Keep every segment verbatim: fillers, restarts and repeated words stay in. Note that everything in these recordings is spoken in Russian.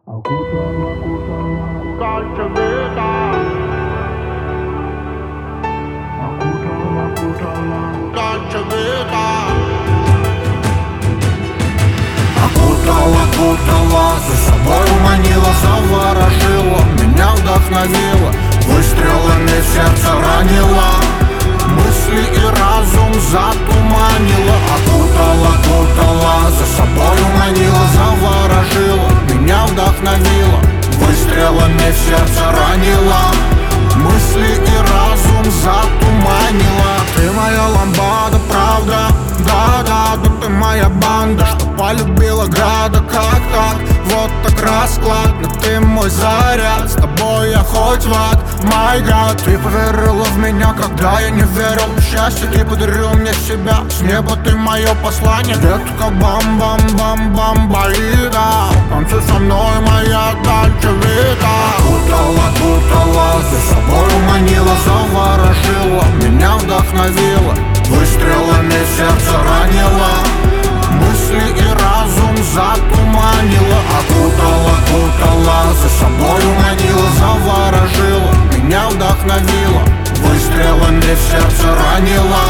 Окутала, окутала, дальше лета. Окутала, окутала, дальше лета. Окутала, окутала, за собой уманила, заворожила, меня вдохновила, выстрелами в сердце ранила, мысли и разум затуманила. Окутала, окутала, за собой уманила, заворожила, меня вдохновила, выстрелами в сердце ранила, мысли и разум затуманила. Ты моя ламбада, правда, да-да, да ты моя банда, что полюбила града, как так, вот так расклад. Но ты мой заряд, с тобой я хоть в ад, my God. Ты поверила в меня, когда я не верил в счастье, ты подарил мне себя, с неба ты мое послание. Детка, бам-бам-бам-бам, болида, танцуй со мной, моя дальше вида. Окутала, окутала, за собой уманила, заворожила, меня вдохновила, выстрелами в сердце ранила, мысли и разум затуманила. Окутала, окутала, за собой уманила, заворожила, меня вдохновила, выстрелами в сердце ранила,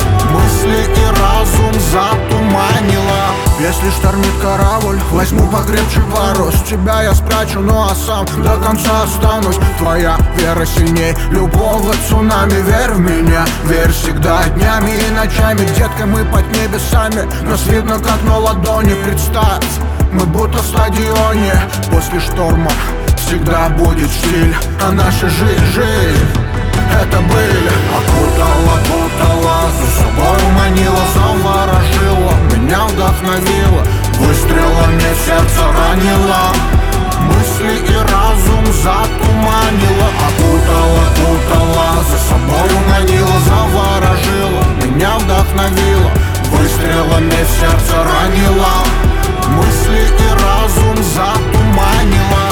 мысли и разум затуманила. Если штормит корабль, возьму покрепче парус, тебя я спрячу, ну а сам до конца останусь. Твоя вера сильней любого цунами, верь в меня, верь всегда, днями и ночами. Детка, мы под небесами, нас видно как на ладони. Представь, мы будто в стадионе, после шторма всегда будет штиль, а наша жизнь, жизнь это были. Окутала, окутала, за собой уманила, заворожила, меня вдохновила, выстрелами в сердце ранила, мысли и разум затуманила. Окутала, окутала, за собой уманила, заворожила, меня вдохновила, выстрелами в сердце ранила, мысли и разум затуманила.